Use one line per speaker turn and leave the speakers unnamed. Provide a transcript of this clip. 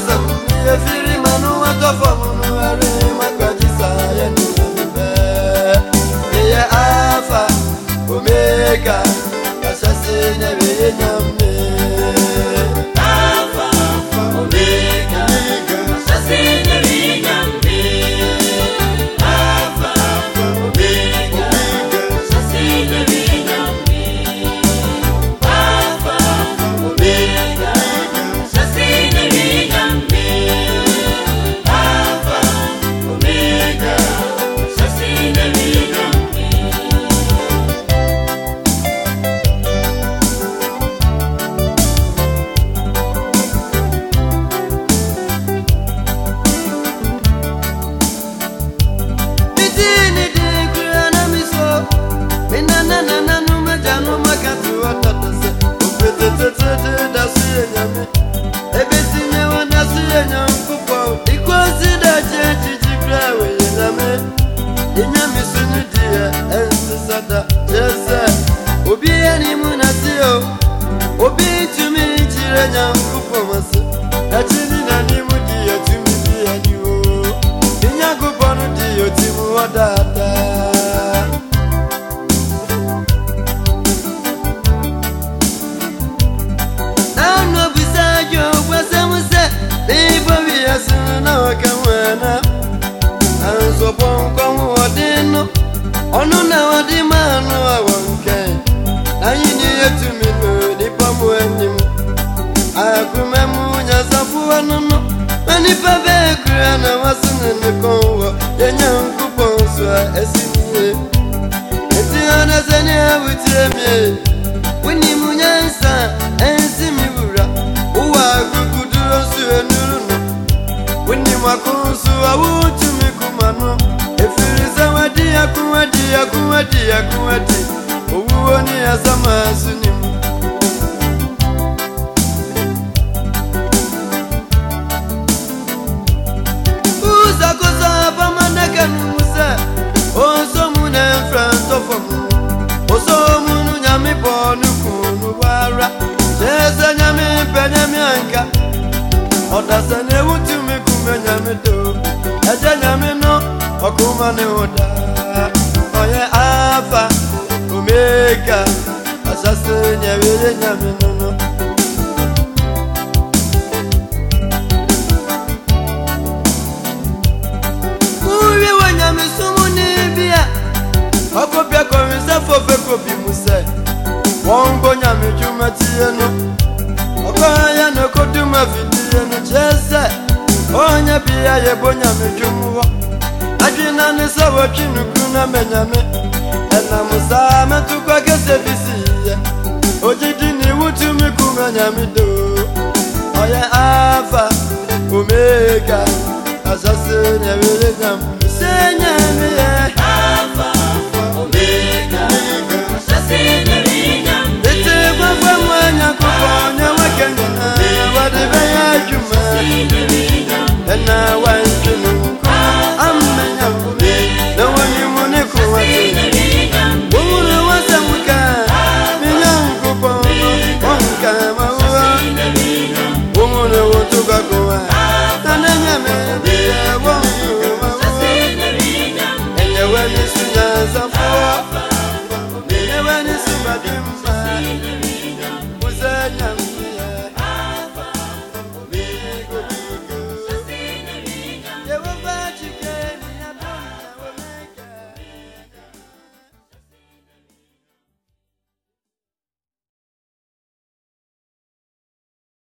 Joseph, ye firi manu atofa munu are makwajisa ye nibe. Ye Alpha, Omega, kasase nyebe nyame.
Alpha, Omega, kasase nyebe nyame. Alpha, Omega, kasase nyebe nyame. Alpha, Omega, kasase nyebe nyame. Alpha, Omega, kasase nyebe nyame.
Alpha, Omega, kasase nyebe nyame no. Akopia komisa fofe kopi muse Wongo nyame juma tieno Okoya no koduma vidie no chese Onya bia yebo nyame jumuwa Ajina ni sawa chinu kuna menyame Ena musa metukwa kese bisiye Ojidi ni wutu mikume nyame do Oye Alpha, Omega Asase nyewele nyame Se nyame ye
Alpha, Omega, kasase nyebe nyame.
Ete baba mwanya kuponya wakenya Wadibe ya juma
Kasase nyebe nyame.
Ena wa